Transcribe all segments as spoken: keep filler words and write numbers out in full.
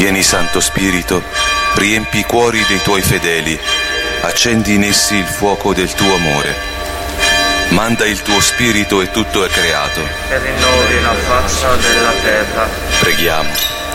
Vieni, Santo Spirito, riempi i cuori dei tuoi fedeli, accendi in essi il fuoco del tuo amore. Manda il tuo Spirito e tutto è creato. E rinnovi la faccia della terra. Preghiamo.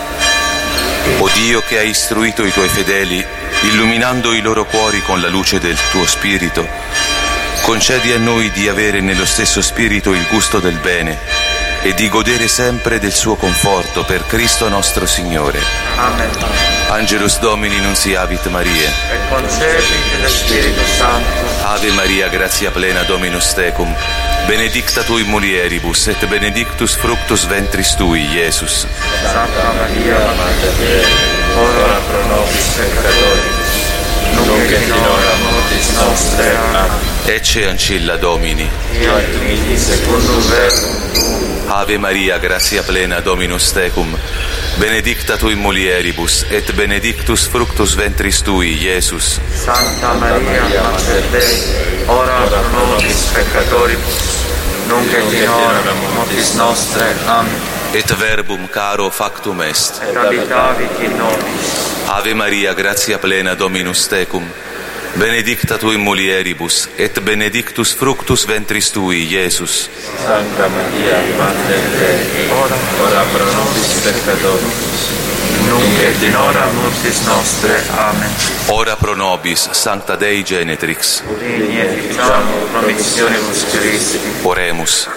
O Dio che hai istruito i tuoi fedeli, illuminando i loro cuori con la luce del tuo Spirito, concedi a noi di avere nello stesso Spirito il gusto del bene e di godere sempre del suo conforto per Cristo nostro Signore. Amen. Angelus Domini nunciavit Mariae. E concepit de Spiritu Sancto. Ave Maria, gratia plena, Dominus tecum, benedicta tui mulieribus et benedictus fructus ventris tui, Iesus. Santa Maria, Mater Dei, ora pro nobis peccatoribus, nunc et in hora mortis nostre. Amen. Ecce ancilla Domini. Fiat mihi secundum verbum tuum. Ave Maria, gratia plena, Dominus tecum, benedicta tui mulieribus et benedictus fructus ventris tui, Iesus. Santa Maria, Mater Dei, ora pro nobis peccatoribus, nunc et in hora mortis nostre. Amen. Et verbum caro factum est. Et abitavit in nobis. Ave Maria, gratia plena, Dominus tecum, benedicta tui mulieribus et benedictus fructus ventris tui, Iesus. Santa Maria, Mater Dei, ora, ora pro nobis peccatoribus, nunc et in hora mortis nostre. Amen. Ora pro nobis, Sancta Dei Genetrix. Digni efficiamo promissionibus Christi. Oremus.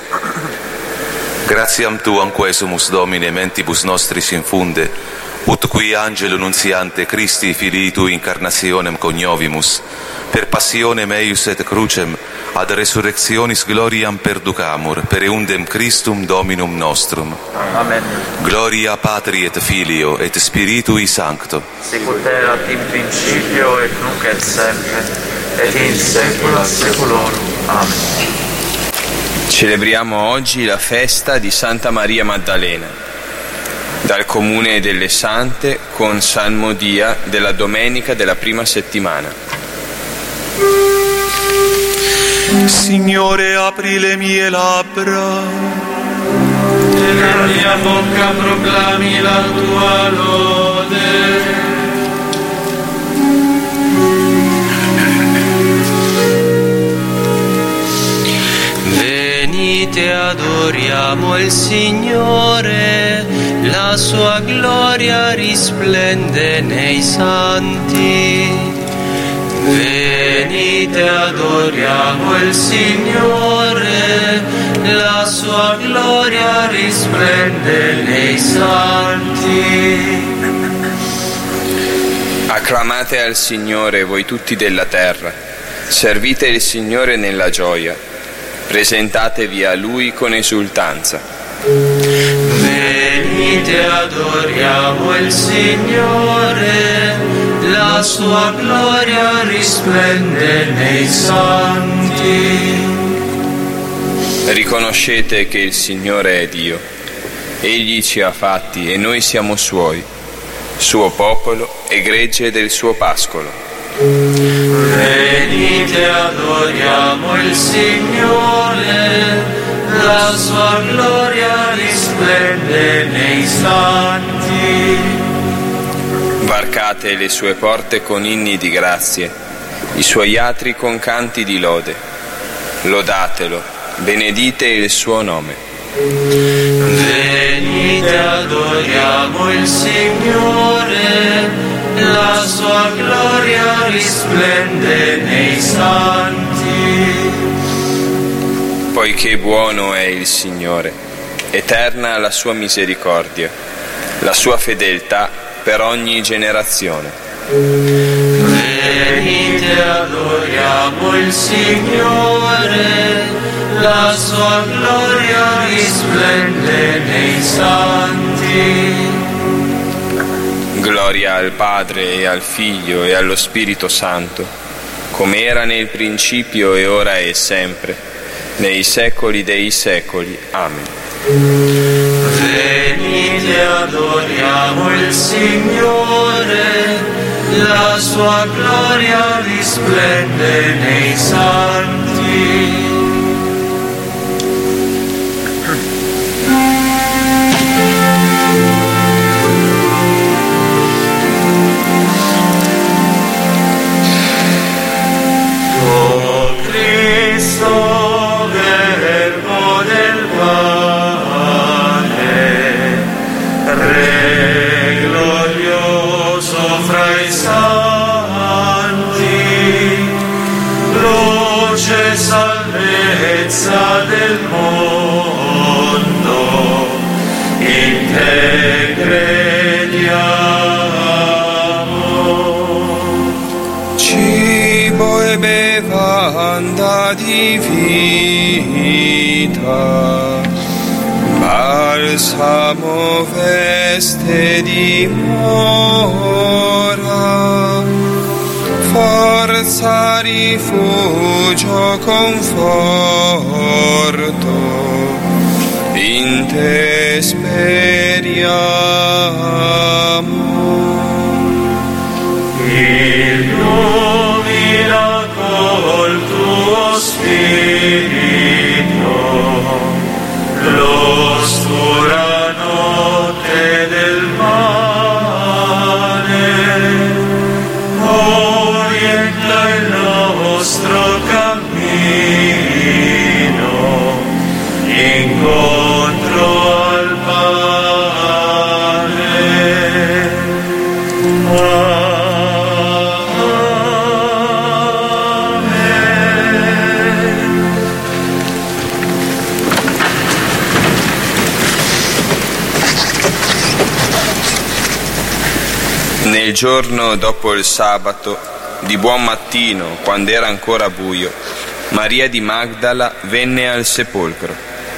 Gratiam Tuam quesumus, Domine, mentibus nostris infunde, ut qui angelo nunziante Christi filii Tui incarnationem coniovimus, per passionem eius et crucem, ad resurrectionis gloriam perducamur, per eundem Christum Dominum nostrum. Amen. Gloria Patri et Filio et Spiritui Sancto. Sicut erat in principio et nunc et semper, et in saecula saeculorum. Amen. Celebriamo oggi la festa di Santa Maria Maddalena, dal Comune delle Sante con Salmodia della domenica della prima settimana. Signore, apri le mie labbra E la mia bocca proclami la tua lode. Venite, adoriamo il Signore, la sua gloria risplende nei santi. Venite, adoriamo il Signore, la sua gloria risplende nei santi. Acclamate al Signore voi tutti della terra, servite il Signore nella gioia, presentatevi a Lui con esultanza. Venite, adoriamo il Signore, la sua gloria risplende nei santi. Riconoscete che il Signore è Dio, Egli ci ha fatti e noi siamo Suoi, Suo popolo e gregge del Suo pascolo. Venite, adoriamo il Signore, la sua gloria risplende nei santi. Varcate le sue porte con inni di grazie, i suoi atri con canti di lode. Lodatelo, benedite il suo nome. Venite, adoriamo il Signore, la sua gloria risplende nei santi. Poiché buono è il Signore, eterna la sua misericordia, la sua fedeltà per ogni generazione. Venite, adoriamo il Signore, la sua gloria risplende nei santi. Gloria al Padre e al Figlio e allo Spirito Santo, come era nel principio e ora e sempre, nei secoli dei secoli. Amen. Venite, adoriamo il Signore, la sua gloria risplende nei santi. crediamo. Cibo e bevanda di vita, balsamo veste dimora, forza, rifugio, conforto, in te speriamo. Illumina col tuo spirito l'oscura notte del mare, orienta il nostro cammino incontro al Padre. Nel giorno dopo il sabato, di buon mattino, quando era ancora buio, Maria di Magdala venne al sepolcro.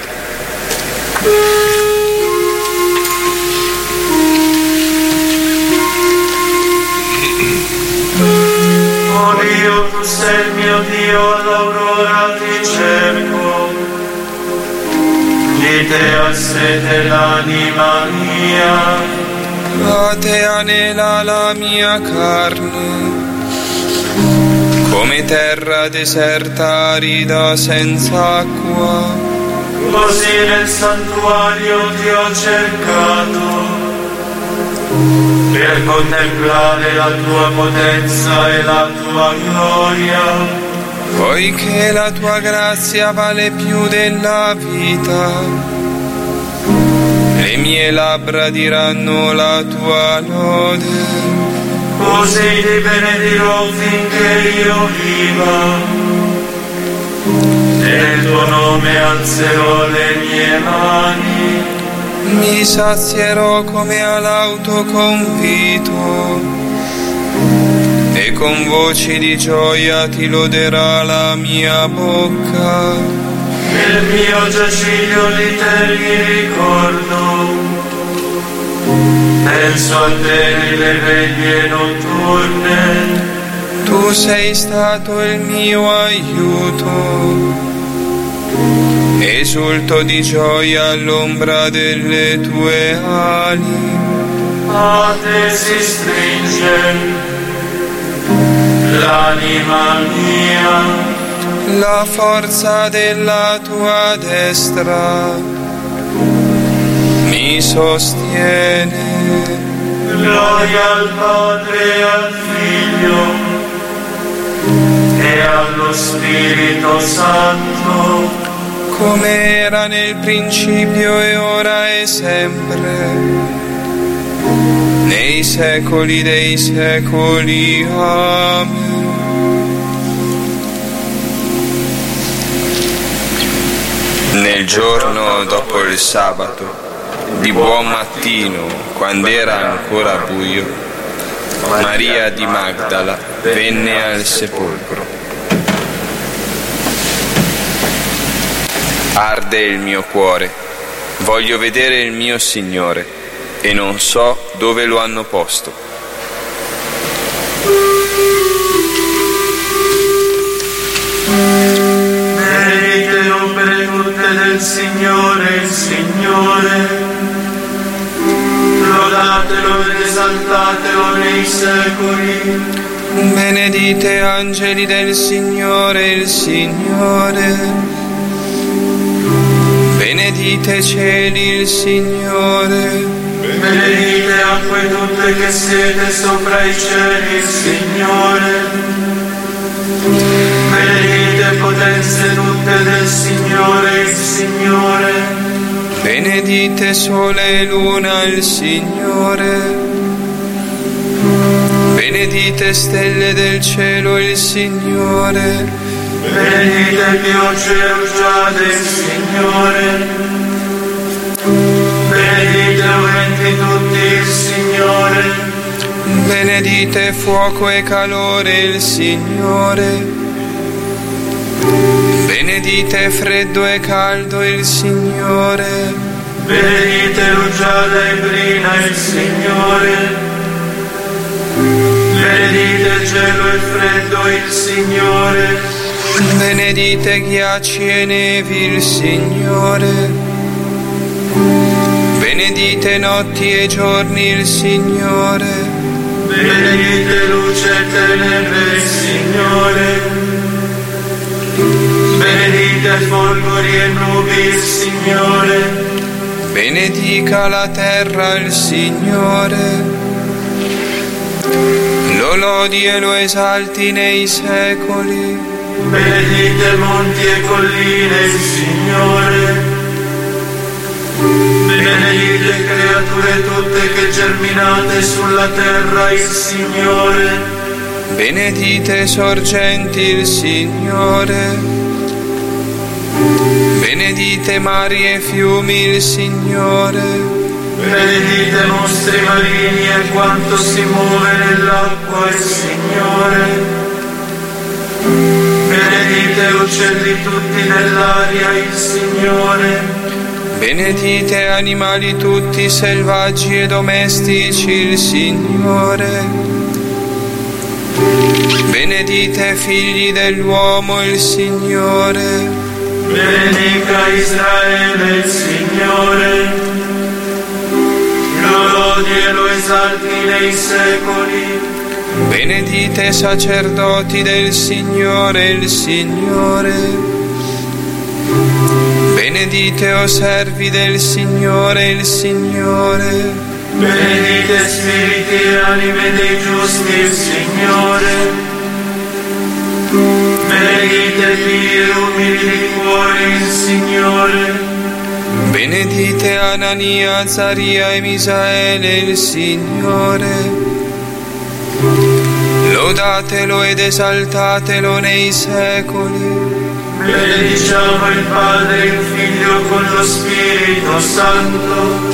Oh Dio, tu sei il mio Dio, all'aurora ti cerco, di te ha sete l'anima mia. A te anela la mia carne, come terra deserta arida senza acqua. Così nel santuario ti ho cercato, per contemplare la tua potenza e la tua gloria. Poiché la tua grazia vale più della vita, le mie labbra diranno la tua lode. Così ti benedirò finché io viva, nel tuo nome alzerò le mie mani. Mi sazierò come all'autoconvito, e con voci di gioia ti loderà la mia bocca. Nel mio giaciglio di te mi ricordo, penso a te nelle veglie notturne. Tu sei stato il mio aiuto, esulto di gioia all'ombra delle tue ali. A te si stringe l'anima mia, la forza della tua destra mi sostiene. Gloria al Padre e al Figlio e allo Spirito Santo, come era nel principio e ora e sempre, nei secoli dei secoli. Amen. Nel giorno dopo il sabato, di buon mattino, quando era ancora buio, Maria di Magdala venne al sepolcro. Arde il mio cuore, voglio vedere il mio Signore, e non so dove lo hanno posto. Benedite le opere tutte del Signore, il Signore. Lodatelo ed esaltatelo nei secoli. Benedite angeli del Signore, il Signore. Benedite cieli, il Signore. Benedite acque tutte che siete sopra i cieli, il Signore. Benedite potenze tutte del Signore, il Signore. Benedite sole e luna, il Signore. Benedite stelle del cielo, il Signore. Benedite piogge e rugiade, il Signore. Benedite venti tutti Benedite fuoco e calore il Signore. Benedite freddo e caldo il Signore. Benedite rugiada e brina il Signore. Benedite gelo e freddo il Signore. Benedite ghiacci e nevi il Signore. Benedite notti e giorni il Signore. Benedite luce e tenebre il Signore. Benedite folgori e nubi il Signore. Benedica la terra il Signore. Lo lodi e lo esalti nei secoli. Benedite monti e colline il Signore. Benedite creature tutte che germinate sulla terra il Signore. Benedite sorgenti il Signore. Benedite mari e fiumi il Signore. Benedite mostri marini e quanto si muove nell'acqua il Signore. Benedite uccelli tutti nell'aria il Signore. Benedite animali tutti selvaggi e domestici il Signore. Benedite figli dell'uomo il Signore. Benedica Israele il Signore. Lo lodi e lo esalti nei secoli. Benedite sacerdoti del Signore il Signore. Benedite o servi del Signore il Signore. Benedite spiriti e anime dei giusti il Signore. Benedite vie umili di cuore il Signore. Benedite Anania, Azaria e Misaele il Signore. Lodatelo ed esaltatelo nei secoli. Benediciamo il Padre e il Figlio con lo Spirito Santo.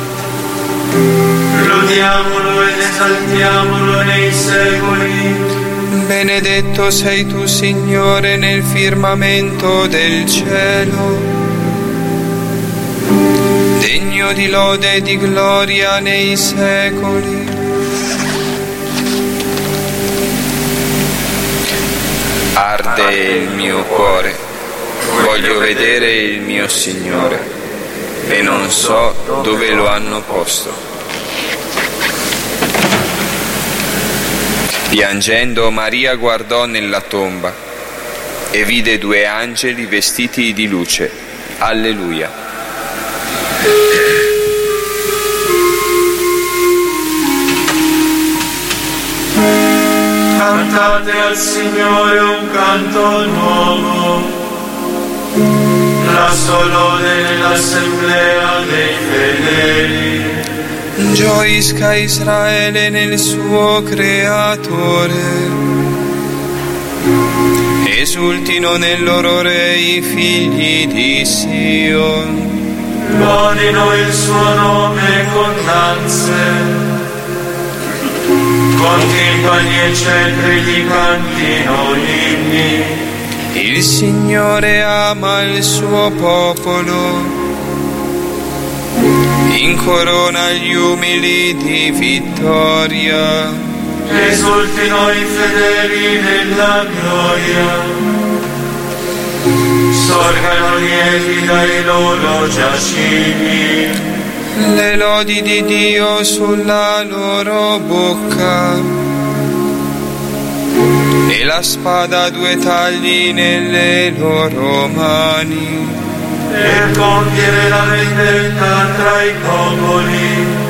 Lodiamolo ed esaltiamolo nei secoli. Benedetto sei tu, Signore, nel firmamento del cielo. Degno di lode e di gloria nei secoli. Arde il mio cuore, voglio vedere il mio Signore, e non so dove lo hanno posto. Piangendo Maria guardò nella tomba e vide due angeli vestiti di luce. Alleluia. Cantate al Signore un canto nuovo, la sua lode nell'assemblea dei fedeli. Gioisca Israele nel suo Creatore, esultino nel loro Re i figli di Sion. Lodino il suo nome con danze, con timpani e cetri gli cantino inni. Il Signore ama il suo popolo, incorona gli umili di vittoria. Esultino i fedeli nella gloria, sorgano lieti dai loro giacigni. Le lodi di Dio sulla loro bocca e la spada a due tagli nelle loro mani. Per compiere la vendetta tra i popoli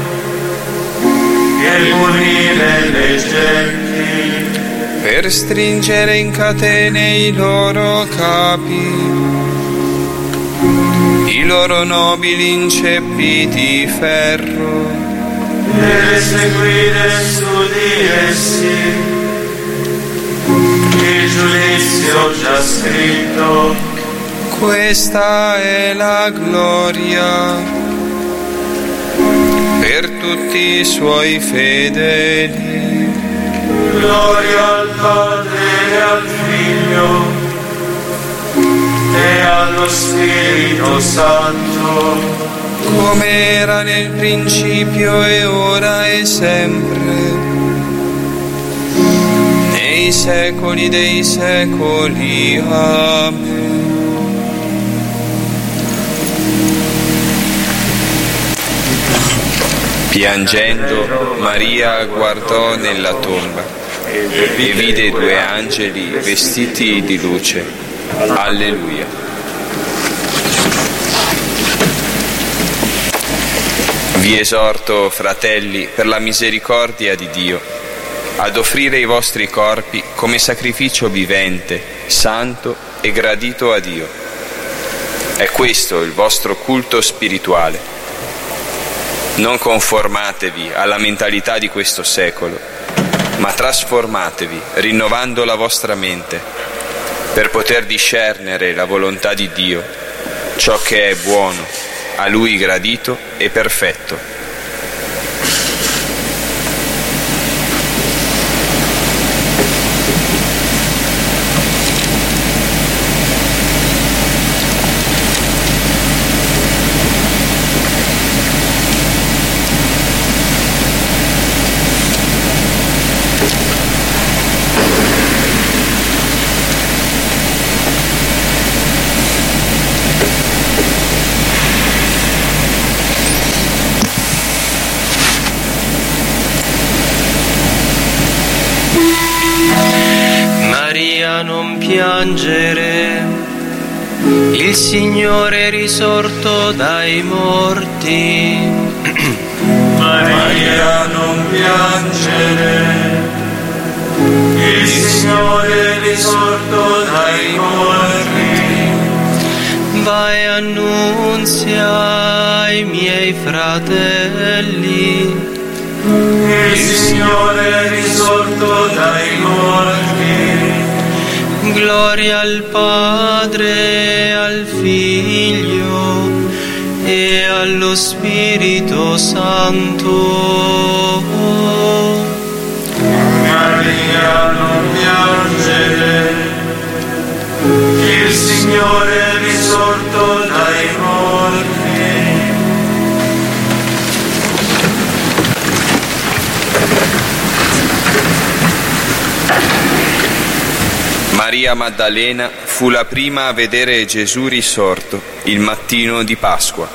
e punire le genti. Per stringere in catene i loro capi, i loro nobili inceppi di ferro. Per eseguire su di essi il giudizio già scritto. Questa è la gloria per tutti i suoi fedeli. Gloria al Padre e al Figlio e allo Spirito Santo, come era nel principio e ora e sempre, nei secoli dei secoli. Amen. Piangendo, Maria guardò nella tomba e vide due angeli vestiti di luce. Alleluia. Vi esorto, fratelli, per la misericordia di Dio, ad offrire i vostri corpi come sacrificio vivente, santo e gradito a Dio. È questo il vostro culto spirituale. Non conformatevi alla mentalità di questo secolo, ma trasformatevi rinnovando la vostra mente per poter discernere la volontà di Dio, ciò che è buono, a Lui gradito e perfetto. Non piangere, il Signore è risorto dai morti. Maria, non piangere, il Signore è risorto dai morti. Vai e annunzia ai miei fratelli, il Signore è risorto dai morti. Gloria al Padre, al Figlio e allo Spirito Santo. Maria, non piangere, il Signore è risorto dai morti. Maria Maddalena fu la prima a vedere Gesù risorto il mattino di Pasqua.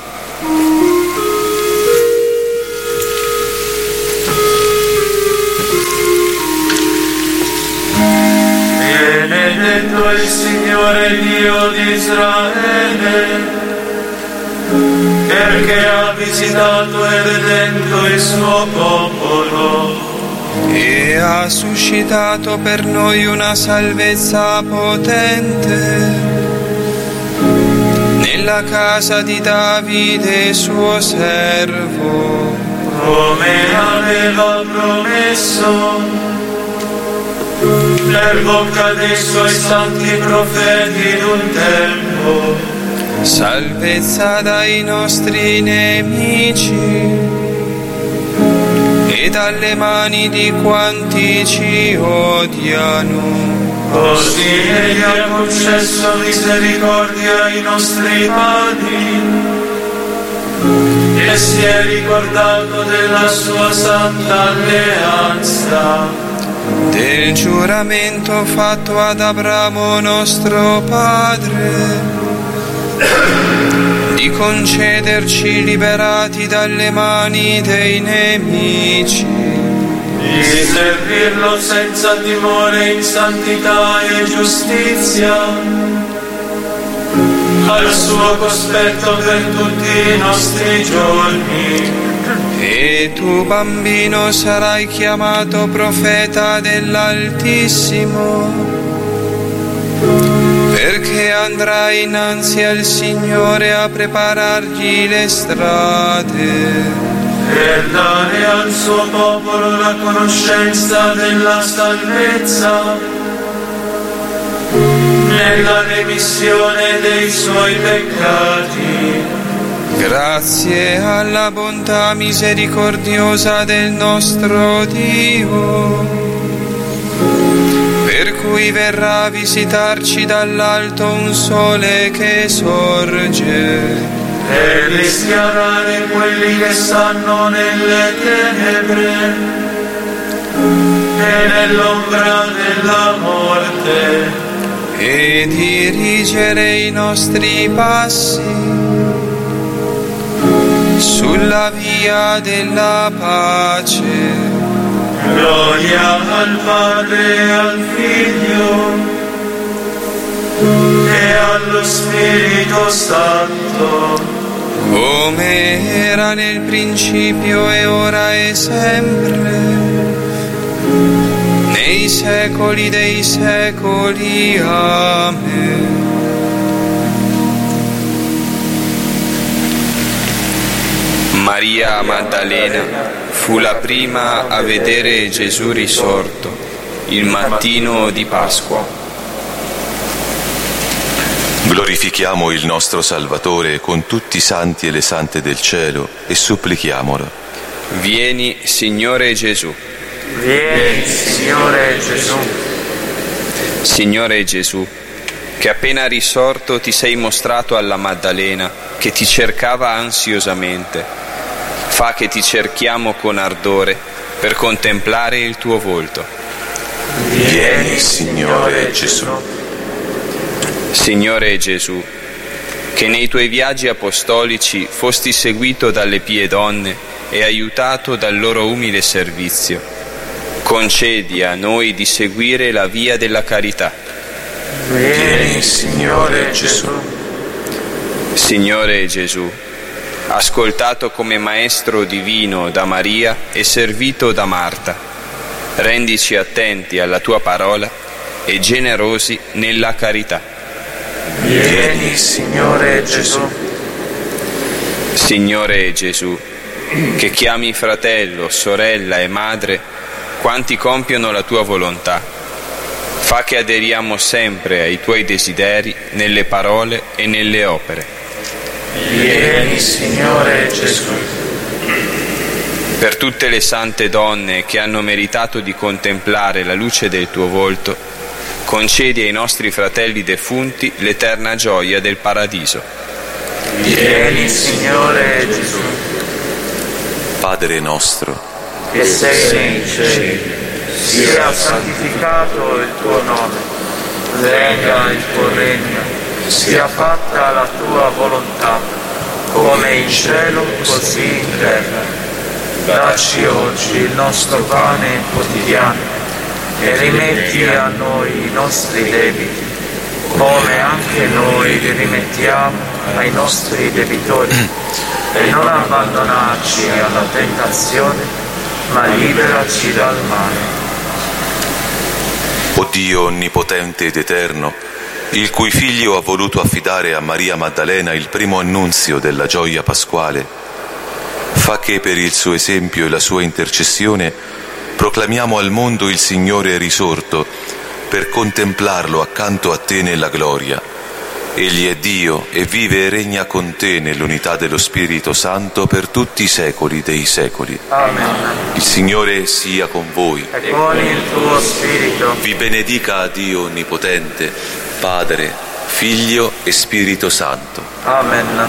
Benedetto il Signore Dio di Israele, perché ha visitato e redento il suo popolo e ha suscitato per noi una salvezza potente nella casa di Davide suo servo, come aveva promesso per bocca dei suoi santi profeti d'un tempo. Salvezza dai nostri nemici e dalle mani di quanti ci odiano. Così egli ha concesso misericordia ai nostri padri e si è ricordato della sua santa alleanza, del giuramento fatto ad Abramo nostro padre, di concederci, liberati dalle mani dei nemici, di servirlo senza timore in santità e giustizia, al suo cospetto per tutti i nostri giorni. E tu, bambino, sarai chiamato profeta dell'Altissimo, perché andrai innanzi al Signore a preparargli le strade, per dare al suo popolo la conoscenza della salvezza nella remissione dei suoi peccati. Grazie alla bontà misericordiosa del nostro Dio, cui verrà a visitarci dall'alto un sole che sorge e rischiarare quelli che stanno nelle tenebre e nell'ombra della morte, e dirigere i nostri passi sulla via della pace. Gloria al Padre e al Figlio e allo Spirito Santo, come era nel principio e ora e sempre, nei secoli dei secoli. Amen. Maria Maddalena fu la prima a vedere Gesù risorto il mattino di Pasqua. Glorifichiamo il nostro Salvatore con tutti i santi e le sante del cielo e supplichiamolo. Vieni, Signore Gesù. Vieni, Signore Gesù. Signore Gesù, che appena risorto ti sei mostrato alla Maddalena, che ti cercava ansiosamente. Fa che ti cerchiamo con ardore per contemplare il tuo volto. Vieni, Signore Gesù. Signore Gesù, che nei tuoi viaggi apostolici fosti seguito dalle pie donne e aiutato dal loro umile servizio, concedi a noi di seguire la via della carità. Vieni, Signore Gesù. Signore Gesù, ascoltato come Maestro divino da Maria e servito da Marta, rendici attenti alla tua parola e generosi nella carità. Vieni, Signore Gesù. Signore Gesù, che chiami fratello, sorella e madre quanti compiono la tua volontà, fa che aderiamo sempre ai tuoi desideri nelle parole e nelle opere. Vieni, Signore Gesù. Per tutte le sante donne che hanno meritato di contemplare la luce del tuo volto, concedi ai nostri fratelli defunti l'eterna gioia del paradiso. Vieni, Signore Gesù. Padre nostro, che sei nei cieli, sia santificato il tuo nome, venga il tuo regno, sia fatta la tua volontà, come in cielo così in terra. Dacci oggi il nostro pane quotidiano e rimetti a noi i nostri debiti, come anche noi li rimettiamo ai nostri debitori, e non abbandonarci alla tentazione, ma liberaci dal male. o Dio onnipotente ed eterno, il cui Figlio ha voluto affidare a Maria Maddalena il primo annunzio della gioia pasquale, fa che per il suo esempio e la sua intercessione proclamiamo al mondo il Signore risorto, per contemplarlo accanto a te nella gloria. Egli è Dio e vive e regna con te nell'unità dello Spirito Santo per tutti i secoli dei secoli. Amen. Il Signore sia con voi. E con il tuo spirito. Vi benedica Dio Onnipotente, Padre, Figlio e Spirito Santo. Amen.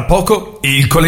poco il collegamento